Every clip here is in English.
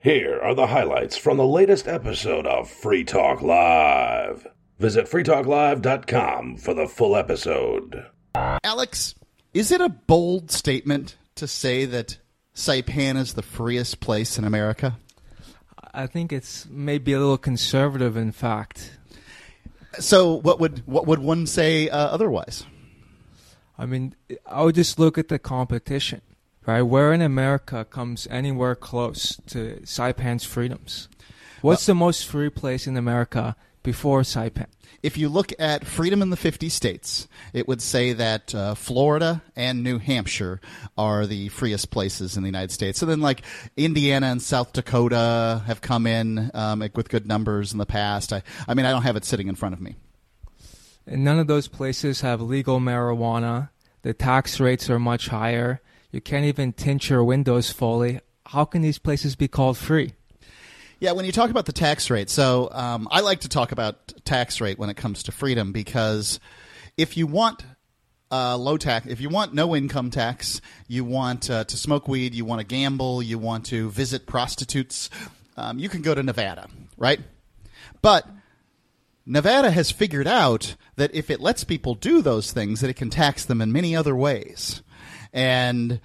Here are the highlights from the latest episode of Free Talk Live. Visit freetalklive.com for the full episode. Alex, is it a bold statement to say that Saipan is the freest place in America? I think it's maybe a little conservative, in fact. So what would one say otherwise? I mean, I would just look at the competition, right? Where in America comes anywhere close to Saipan's freedoms? What's the most free place in America before Saipan? If you look at freedom in the 50 states, it would say that Florida and New Hampshire are the freest places in the United States. So then, like, Indiana and South Dakota have come in with good numbers in the past. I mean, I don't have it sitting in front of me. And none of those places have legal marijuana. The tax rates are much higher. You can't even tint your windows fully. How can these places be called free? Yeah, when you talk about the tax rate, so I like to talk about tax rate when it comes to freedom, because if you want low tax, if you want no income tax, you want to smoke weed, you want to gamble, you want to visit prostitutes, you can go to Nevada, right? But Nevada has figured out that if it lets people do those things, that it can tax them in many other ways. And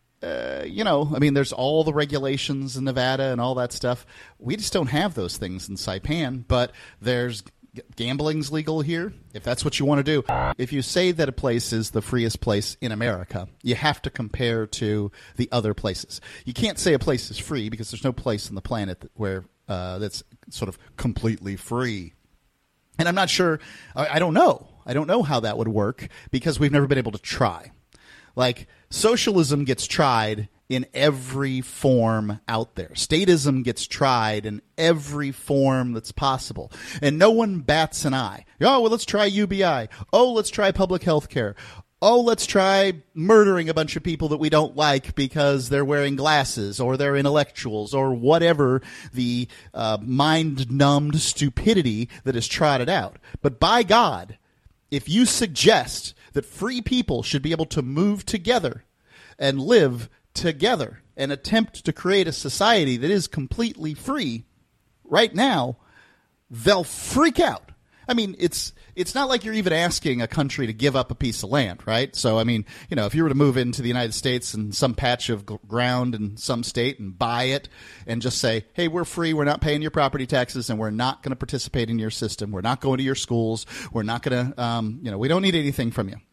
I mean, there's all the regulations in Nevada and all that stuff. We just don't have those things in Saipan, but there's gambling's legal here, if that's what you want to do. If you say that a place is the freest place in America, you have to compare to the other places. You can't say a place is free because there's no place on the planet where that's sort of completely free. And I'm not sure, I don't know. I don't know how that would work because we've never been able to try. Like, socialism gets tried in every form out there. Statism gets tried in every form that's possible. And no one bats an eye. Oh, well, let's try UBI. Oh, let's try public health care. Oh, let's try murdering a bunch of people that we don't like because they're wearing glasses or they're intellectuals or whatever the mind-numbed stupidity that is trotted out. But by God, if you suggest that free people should be able to move together and live together and attempt to create a society that is completely free right now, they'll freak out. I mean, it's not like you're even asking a country to give up a piece of land, right? So, I mean, if you were to move into the United States and some patch of ground in some state and buy it and just say, hey, we're free, we're not paying your property taxes, and we're not going to participate in your system, we're not going to your schools, we're not going to, we don't need anything from you.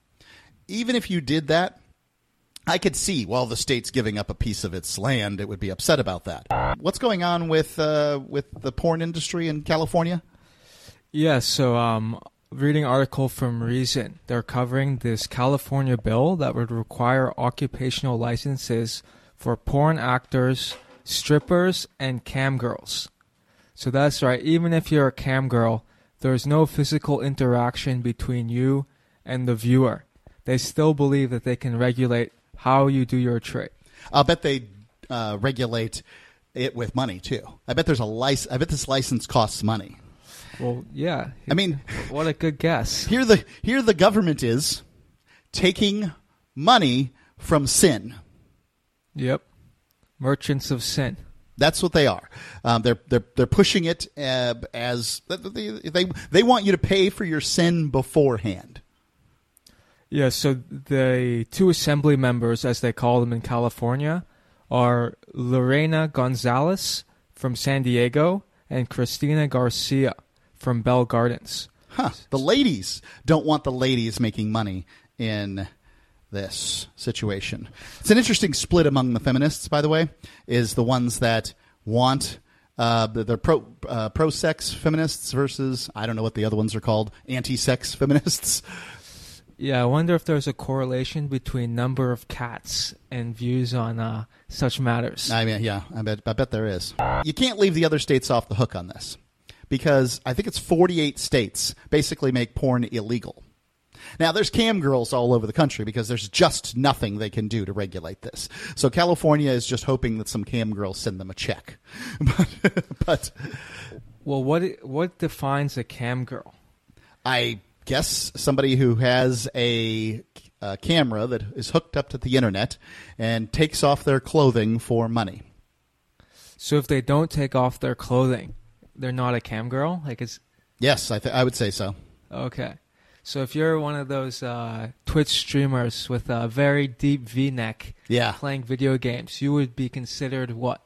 Even if you did that, I could see, well, the state's giving up a piece of its land, it would be upset about that. What's going on with the porn industry in California? Yeah, so reading an article from Reason, they're covering this California bill that would require occupational licenses for porn actors, strippers, and cam girls. So that's right, even if you're a cam girl, there's no physical interaction between you and the viewer. They still believe that they can regulate how you do your trade. I'll bet they regulate it with money, too. I bet there's I bet this license costs money. Well, yeah. I mean, what a good guess. Here the government is taking money from sin. Yep. Merchants of sin. That's what they are. They're pushing it as they want you to pay for your sin beforehand. Yeah, so the two assembly members, as they call them in California, are Lorena Gonzalez from San Diego and Cristina Garcia from Bell Gardens. Huh. The ladies don't want the ladies making money in this situation. It's an interesting split among the feminists, by the way, is the ones that want they're pro-sex feminists versus, I don't know what the other ones are called, anti-sex feminists. Yeah, I wonder if there's a correlation between number of cats and views on such matters. I mean, yeah, I bet there is. You can't leave the other states off the hook on this because I think it's 48 states basically make porn illegal. Now, there's cam girls all over the country because there's just nothing they can do to regulate this. So California is just hoping that some cam girls send them a check. but well, what defines a cam girl? I guess somebody who has a camera that is hooked up to the internet and takes off their clothing for money. So if they don't take off their clothing, they're not a cam girl? Like it's Yes, I would say so. okay. So if you're one of those Twitch streamers with a very deep V-neck Yeah. playing video games, you would be considered what?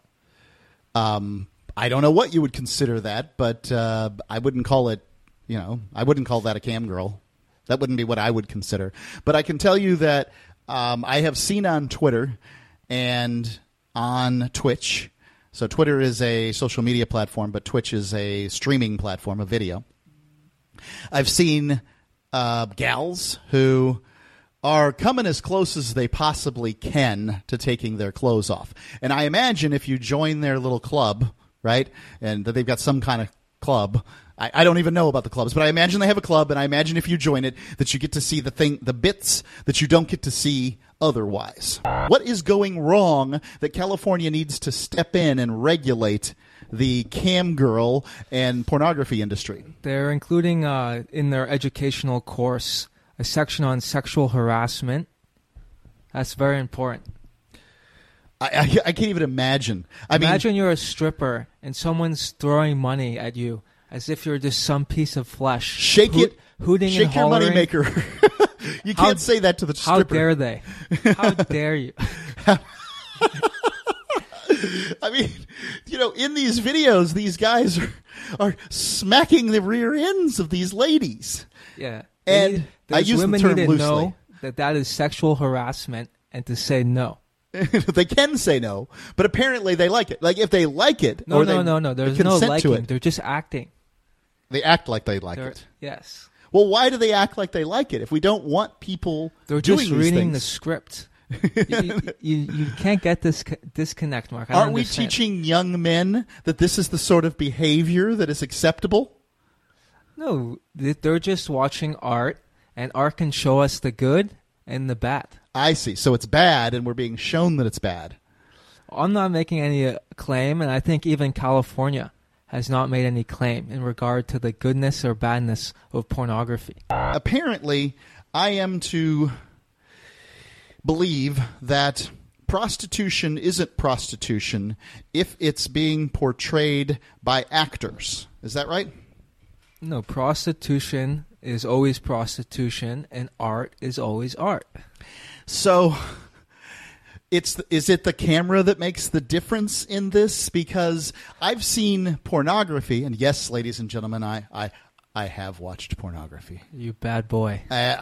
I don't know what you would consider that, but I wouldn't call it, I wouldn't call that a cam girl. That wouldn't be what I would consider. But I can tell you that I have seen on Twitter and on Twitch. So Twitter is a social media platform, but Twitch is a streaming platform of video. I've seen gals who are coming as close as they possibly can to taking their clothes off. And I imagine if you join their little club, right, and that they've got some kind of club. I don't even know about the clubs, but I imagine they have a club, and I imagine if you join it that you get to see the bits that you don't get to see otherwise. What is going wrong that California needs to step in and regulate the cam girl and pornography industry? They're including in their educational course a section on sexual harassment. That's very important. I can't even imagine. Imagine you're a stripper and someone's throwing money at you as if you're just some piece of flesh. Shake hooting shake and your hollering. moneymaker. You can't say that to the stripper. How dare they? How dare you? I mean, in these videos, these guys are smacking the rear ends of these ladies. Yeah. And I use the women term need to loosely. know that is sexual harassment and to say no. They can say no, but apparently they like it. Like if they like it, No. There's no consent to liking. it. They're just acting. They act like they like it. Yes. Well, why do they act like they like it if we don't want people They're doing just these reading things? the script. you can't get this disconnect, Mark. I don't Aren't we understand. teaching young men that this is the sort of behavior that is acceptable? No, they're just watching art, and art can show us the good and the bad. I see. So it's bad, and we're being shown that it's bad. I'm not making any claim, and I think even California has not made any claim in regard to the goodness or badness of pornography. Apparently, I am to believe that prostitution isn't prostitution if it's being portrayed by actors. Is that right? No, prostitution is always prostitution, and art is always art. So, is it the camera that makes the difference in this? Because I've seen pornography, and yes, ladies and gentlemen, I have watched pornography. You bad boy.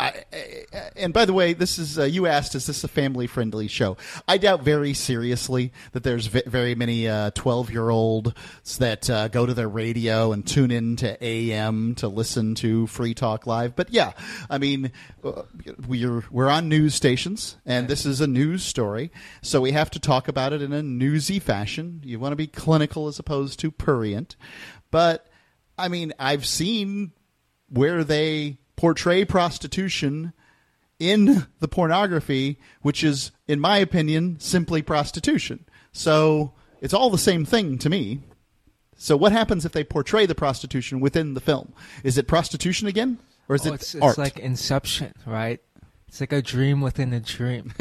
And by the way, this is you asked, is this a family-friendly show? I doubt very seriously that there's very many 12-year-olds that go to their radio and tune in to AM to listen to Free Talk Live. But yeah, I mean, we're on news stations, and this is a news story, so we have to talk about it in a newsy fashion. You want to be clinical as opposed to prurient, but I mean, I've seen where they portray prostitution in the pornography, which is, in my opinion, simply prostitution. So it's all the same thing to me. So what happens if they portray the prostitution within the film? Is it prostitution again? Or is it it's art? like Inception, right? It's like a dream within a dream.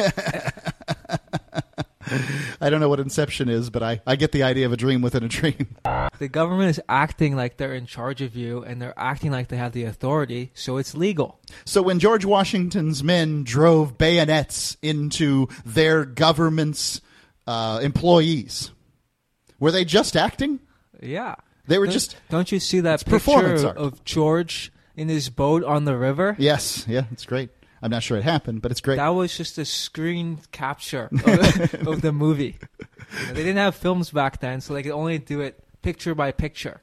I don't know what Inception is, but I get the idea of a dream within a dream. The government is acting like they're in charge of you, and they're acting like they have the authority, so it's legal. So when George Washington's men drove bayonets into their government's employees, were they just acting? Yeah. They were Don't you see that performance picture art. of George in his boat on the river? Yes, yeah, it's great. I'm not sure it happened, but it's great. That was just a screen capture of the movie. They didn't have films back then, so they could only do it picture by picture.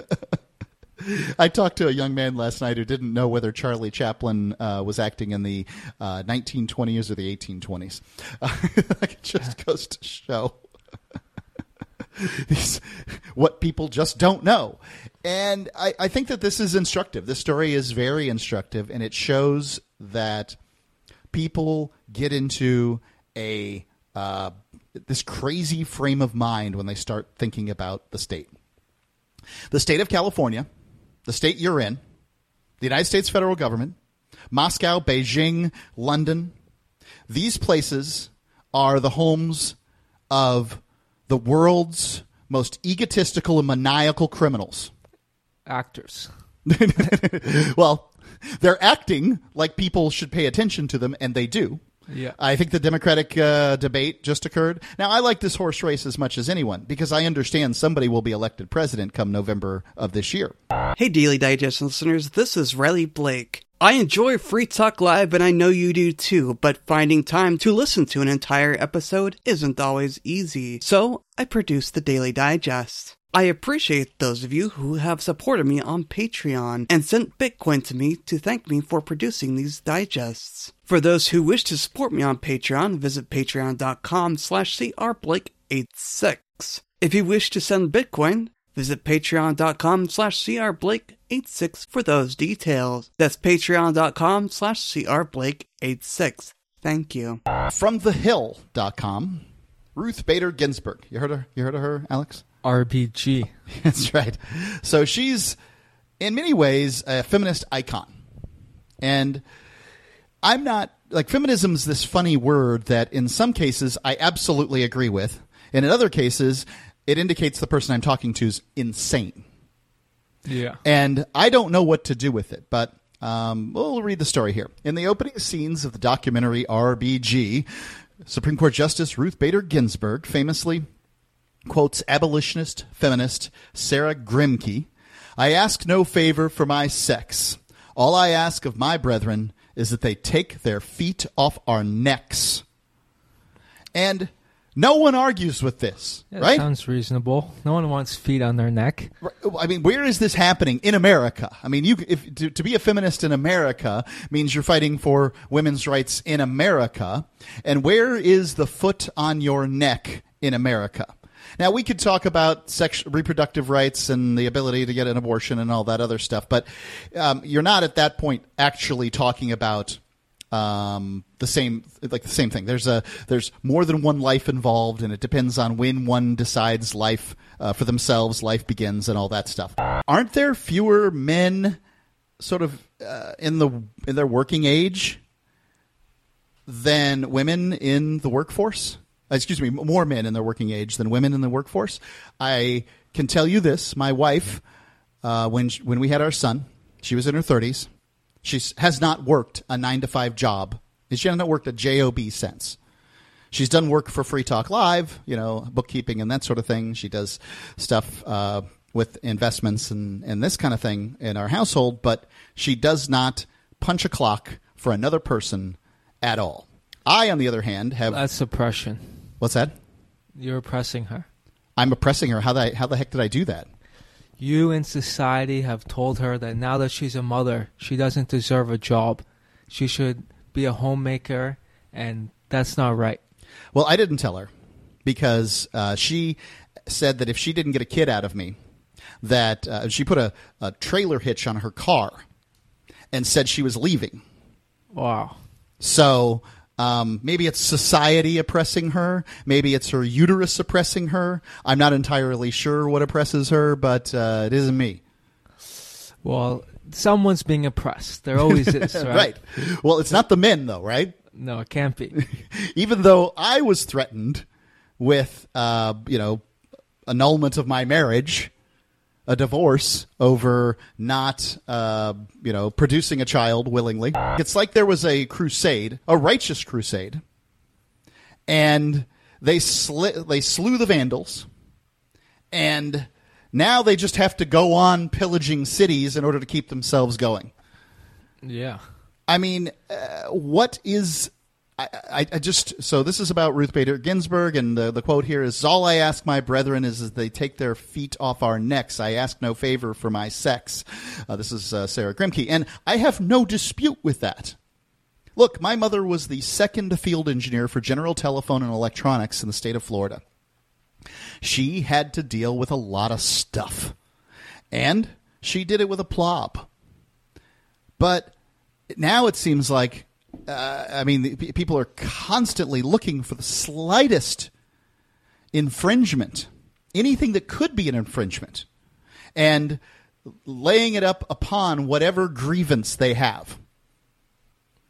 I talked to a young man last night who didn't know whether Charlie Chaplin was acting in the 1920s or the 1820s. It just goes to show what people just don't know. And I think that this is instructive. This story is very instructive, and it shows that people get into this crazy frame of mind when they start thinking about the state. The state of California, the state you're in, the United States federal government, Moscow, Beijing, London, these places are the homes of the world's most egotistical and maniacal criminals? Actors. Well, they're acting like people should pay attention to them, and they do. Yeah. I think the Democratic debate just occurred. Now, I like this horse race as much as anyone because I understand somebody will be elected president come November of this year. Hey, Daily Digest listeners, this is Riley Blake. I enjoy Free Talk Live, and I know you do too, but finding time to listen to an entire episode isn't always easy. So, I produce the Daily Digest. I appreciate those of you who have supported me on Patreon and sent Bitcoin to me to thank me for producing these digests. For those who wish to support me on Patreon, visit patreon.com/crblake86. If you wish to send Bitcoin, visit patreon.com/crblake86 for those details. That's patreon.com/crblake86. Thank you. FromTheHill.com, Ruth Bader Ginsburg. You heard of her, Alex? RBG. That's right. So she's, in many ways, a feminist icon. And I'm not, like, feminism's this funny word that in some cases I absolutely agree with. And in other cases, it indicates the person I'm talking to is insane. Yeah. And I don't know what to do with it, but we'll read the story here. In the opening scenes of the documentary RBG, Supreme Court Justice Ruth Bader Ginsburg famously quotes abolitionist feminist Sarah Grimke, "I ask no favor for my sex. All I ask of my brethren is that they take their feet off our necks." And no one argues with this, Yeah, right? Sounds reasonable. No one wants feet on their neck. I mean, where is this happening in America? I mean, to be a feminist in America means you're fighting for women's rights in America. And where is the foot on your neck in America? Now, we could talk about reproductive rights and the ability to get an abortion and all that other stuff, but you're not at that point actually talking about the same thing. There's more than one life involved, and it depends on when one decides life for themselves, life begins, and all that stuff. Aren't there fewer men sort of in their working age than women in the workforce? Excuse me, more men in their working age than women in the workforce. I can tell you this. My wife, when we had our son, she was in her 30s. She has not worked a 9-to-5 job. She has not worked a job since. She's done work for Free Talk Live, bookkeeping and that sort of thing. She does stuff with investments and this kind of thing in our household, but she does not punch a clock for another person at all. I, on the other hand, have... That's oppression. What's that? You're oppressing her. I'm oppressing her. How the heck did I do that? You in society have told her that now that she's a mother, she doesn't deserve a job. She should be a homemaker, and that's not right. Well, I didn't tell her because she said that if she didn't get a kid out of me, that she put a trailer hitch on her car and said she was leaving. Wow. So... maybe it's society oppressing her. Maybe it's her uterus oppressing her. I'm not entirely sure what oppresses her, but it isn't me. Well, someone's being oppressed. There always is, right? Right. Well, it's not the men, though, right? No, it can't be. Even though I was threatened with, annulment of my marriage, a divorce over not, producing a child willingly. It's like there was a crusade, a righteous crusade, and they slew the Vandals, and now they just have to go on pillaging cities in order to keep themselves going. Yeah. I mean, what is... So this is about Ruth Bader Ginsburg, and the quote here is, "All I ask my brethren is that they take their feet off our necks. I ask no favor for my sex." This is Sarah Grimke, and I have no dispute with that. Look, my mother was the second field engineer for General Telephone and Electronics in the state of Florida. She had to deal with a lot of stuff, and she did it with aplomb. But now it seems like people are constantly looking for the slightest infringement, anything that could be an infringement, and laying it up upon whatever grievance they have.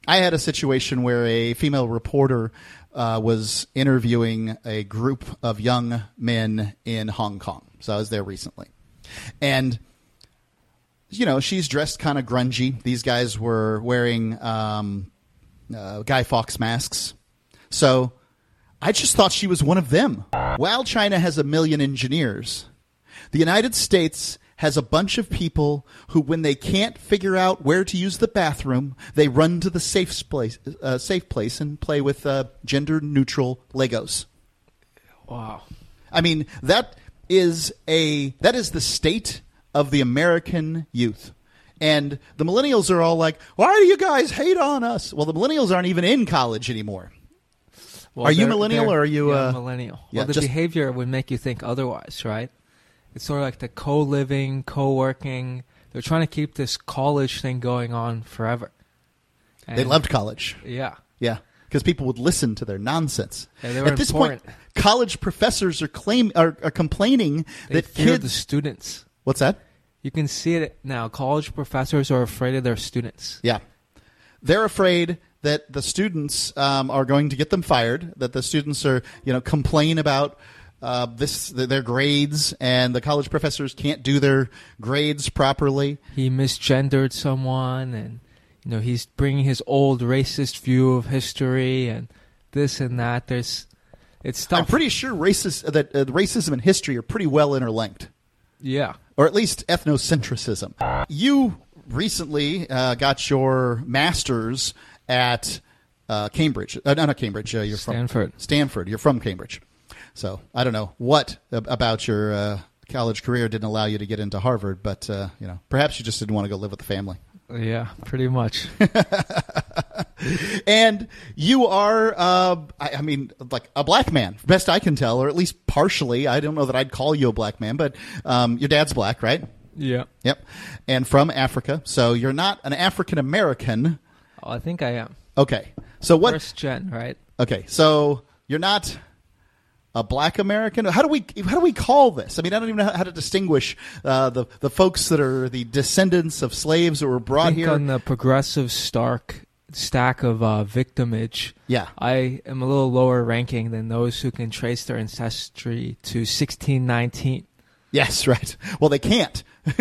I had a situation where a female reporter was interviewing a group of young men in Hong Kong. So I was there recently. And, she's dressed kind of grungy. These guys were wearing Guy Fawkes masks. So I just thought she was one of them. While China has 1 million engineers, the United States has a bunch of people who, when they can't figure out where to use the bathroom, they run to the safe place and play with gender-neutral Legos. Wow. I mean, that is the state of the American youth. And the millennials are all like, why do you guys hate on us? Well, the millennials aren't even in college anymore. Well, are you millennial or are you... millennial. Well, the behavior would make you think otherwise, right? It's sort of like the co-living, co-working. They're trying to keep this college thing going on forever. And they loved college. Yeah. Yeah, because people would listen to their nonsense. Yeah, they were At this important. point, college professors are complaining They that fear kids... the students. What's that? You can see it now. College professors are afraid of their students. Yeah. They're afraid that the students are going to get them fired, that the students are, complain about their grades, and the college professors can't do their grades properly. He misgendered someone, and he's bringing his old racist view of history and this and that. It's tough. I'm pretty sure racism and history are pretty well interlinked. Yeah. Or at least ethnocentrism. You recently got your master's at Cambridge. Not Cambridge. You're Stanford. From Stanford. You're from Cambridge. So I don't know what about your college career didn't allow you to get into Harvard, but perhaps you just didn't want to go live with the family. Yeah, pretty much. And you are, like a black man, best I can tell, or at least partially. I don't know that I'd call you a black man, but your dad's black, right? Yeah. Yep. And from Africa. So you're not an African American. Oh, I think I am. Okay. So what? First gen, right? Okay. So you're not a black American. How do we call this? I mean, I don't even know how to distinguish the folks that are the descendants of slaves that were brought here. On the progressive stack of victimage, yeah, I am a little lower ranking than those who can trace their ancestry to 1619. Yes, right. Well, they can't,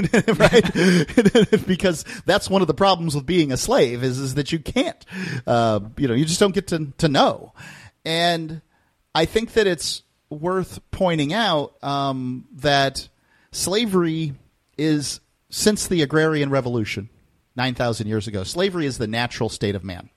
right? Because that's one of the problems with being a slave is that you can't. You just don't get to know. And I think that it's worth pointing out that slavery is, since the Agrarian Revolution, 9,000 years ago, slavery is the natural state of man.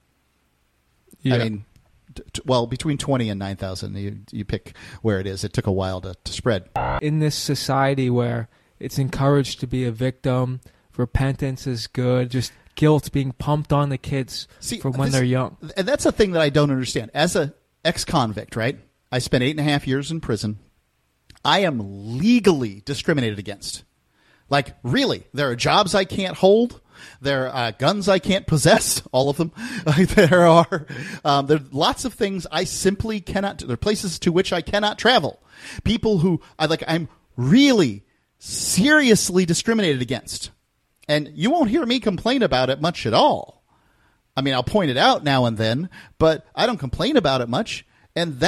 Yeah. I mean, between 20 and 9,000, you pick where it is. It took a while to spread. In this society where it's encouraged to be a victim, repentance is good, just guilt being pumped on the kids from when they're young. And that's a thing that I don't understand. As an ex-convict, right? I spent 8.5 years in prison. I am legally discriminated against. Like, really, there are jobs I can't hold. There are guns I can't possess, all of them. There are lots of things I simply cannot do. There are places to which I cannot travel. People who I'm really seriously discriminated against. And you won't hear me complain about it much at all. I mean, I'll point it out now and then, but I don't complain about it much. And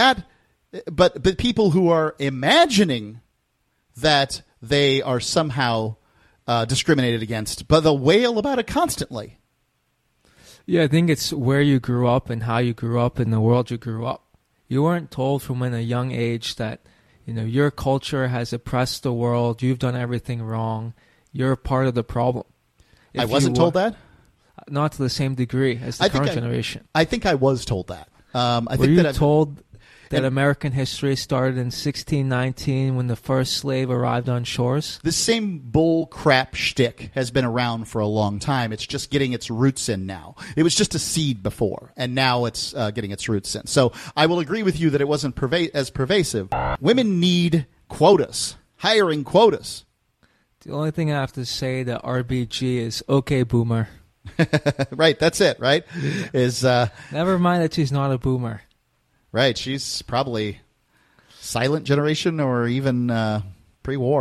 but people who are imagining that they are somehow discriminated against, but they'll wail about it constantly. Yeah, I think it's where you grew up and how you grew up in the world you grew up. You weren't told from a young age that, your culture has oppressed the world, you've done everything wrong, you're part of the problem. I wasn't told that? Not to the same degree as the current generation. I think I was told that. Were you told that American history started in 1619 when the first slave arrived on shores? This same bull crap shtick has been around for a long time. It's just getting its roots in now. It was just a seed before, and now it's getting its roots in. So I will agree with you that it wasn't as pervasive. Women need quotas, hiring quotas. The only thing I have to say to RBG is, okay, boomer. Right, that's it, right? Never mind that she's not a boomer. Right, she's probably silent generation or even pre-war.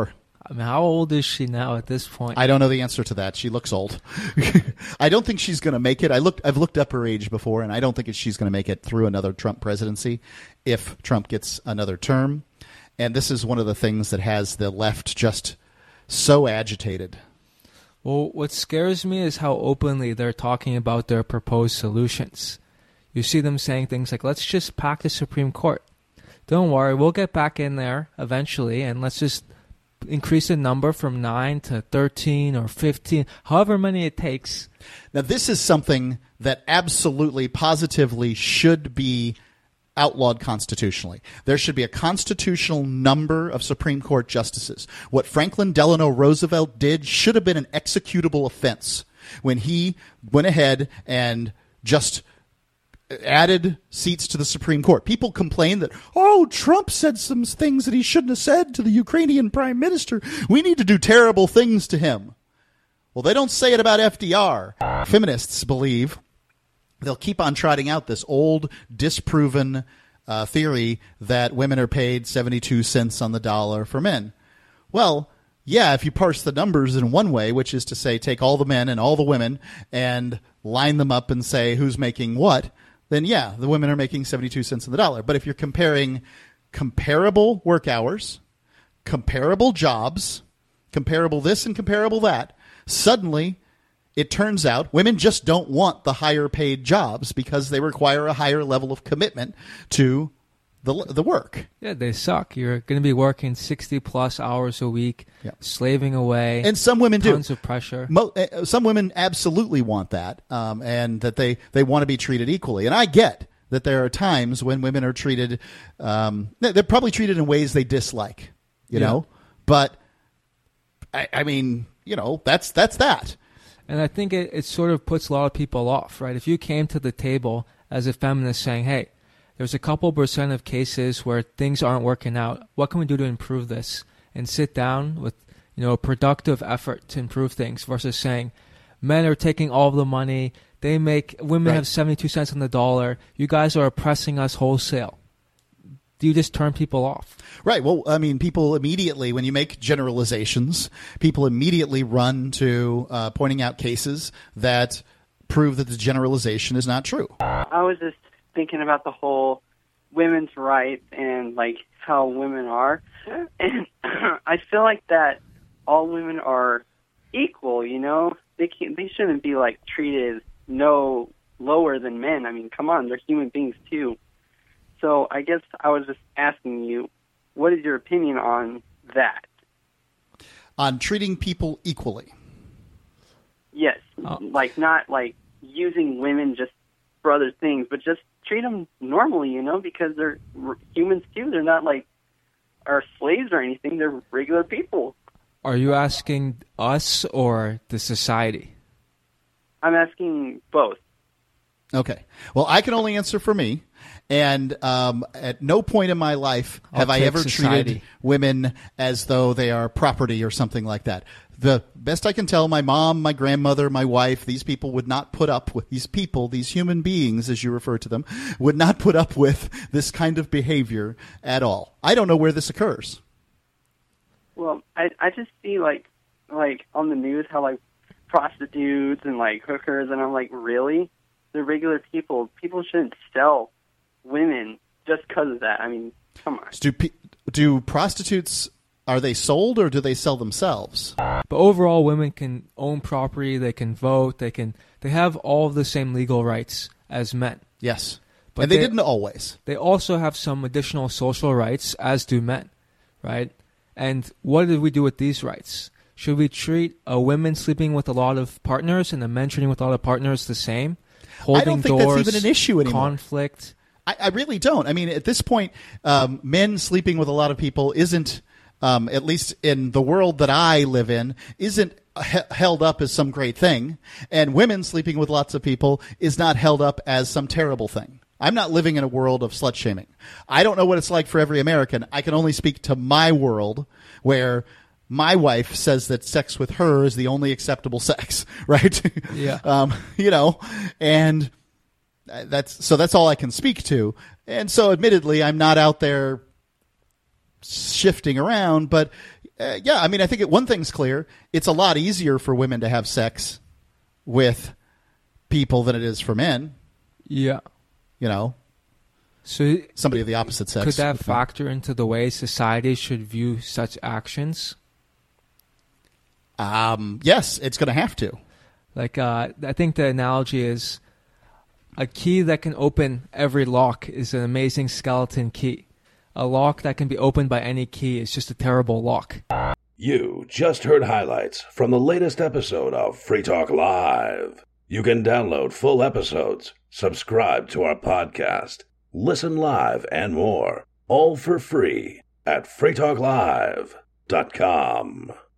I mean, how old is she now at this point? I don't know the answer to that. She looks old. I don't think she's going to make it. I've looked up her age before, and I don't think she's going to make it through another Trump presidency if Trump gets another term. And this is one of the things that has the left just so agitated. Well, what scares me is how openly they're talking about their proposed solutions. You see them saying things like, let's just pack the Supreme Court. Don't worry, we'll get back in there eventually, and let's just increase the number from 9 to 13 or 15, however many it takes. Now, this is something that absolutely, positively should be outlawed constitutionally. There should be a constitutional number of Supreme Court justices. What Franklin Delano Roosevelt did should have been an executable offense when he went ahead and just added seats to the Supreme Court. People complain that, Trump said some things that he shouldn't have said to the Ukrainian prime minister. We need to do terrible things to him. Well, they don't say it about FDR. Feminists believe they'll keep on trotting out this old, disproven theory that women are paid 72 cents on the dollar for men. Well, yeah, if you parse the numbers in one way, which is to say take all the men and all the women and line them up and say who's making what, then yeah, the women are making 72 cents on the dollar. But if you're comparing comparable work hours, comparable jobs, comparable this and comparable that, suddenly it turns out women just don't want the higher paid jobs because they require a higher level of commitment to the work. Yeah, they suck. You're going to be working 60-plus hours a week, slaving away. And some women do. Tons of pressure. Some women absolutely want that, and that they want to be treated equally. And I get that there are times when women are treated they're probably treated in ways they dislike, you know. But, I mean, that's that. And I think it sort of puts a lot of people off, right? If you came to the table as a feminist saying, hey, there's a couple % of cases where things aren't working out. What can we do to improve this? And sit down with, a productive effort to improve things versus saying, men are taking all of the money. Women have 72 cents on the dollar. You guys are oppressing us wholesale. Do you just turn people off? Right. Well, I mean, people immediately, when you make generalizations, people immediately run to pointing out cases that prove that the generalization is not true. I was just thinking about the whole women's rights and like how women are, and I feel like that all women are equal. They shouldn't be like treated no lower than men. I mean, come on, they're human beings too. So I guess I was just asking you, what is your opinion on that? On treating people equally? Yes, like not like using women just for other things, but just treat them normally, because they're humans too. They're not like our slaves or anything. They're regular people. Are you asking us or the society? I'm asking both. Okay. Well, I can only answer for me. And at no point in my life have I ever treated women as though they are property or something like that. The best I can tell, my mom, my grandmother, my wife, these people would not put up with these human beings, as you refer to them, would not put up with this kind of behavior at all. I don't know where this occurs. Well, I just see like on the news how like prostitutes and like hookers, and I'm like, really? They're regular people. People shouldn't sell women just because of that. I mean, come on. Do prostitutes, are they sold or do they sell themselves? But overall, women can own property, they can vote, they have all of the same legal rights as men. Yes. But and they didn't always. They also have some additional social rights, as do men, right? And what did we do with these rights? Should we treat a woman sleeping with a lot of partners and a men treating with a lot of partners the same? Holding I don't think doors, that's even an issue anymore. Conflict. I really don't. I mean, at this point, men sleeping with a lot of people isn't, at least in the world that I live in, isn't held up as some great thing. And women sleeping with lots of people is not held up as some terrible thing. I'm not living in a world of slut shaming. I don't know what it's like for every American. I can only speak to my world where my wife says that sex with her is the only acceptable sex, right? Yeah. And that's all I can speak to. And so admittedly, I'm not out there shifting around, but Yeah, I mean, I think one thing's clear. It's a lot easier for women to have sex with people than it is for men. Yeah. You know, So somebody of the opposite sex. could that factor into the way society should view such actions? Yes, it's going to have to. Like, I think the analogy is a key that can open every lock is an amazing skeleton key. A lock that can be opened by any key is just a terrible lock. You just heard highlights from the latest episode of Free Talk Live. You can download full episodes, subscribe to our podcast, listen live, and more, all for free at freetalklive.com.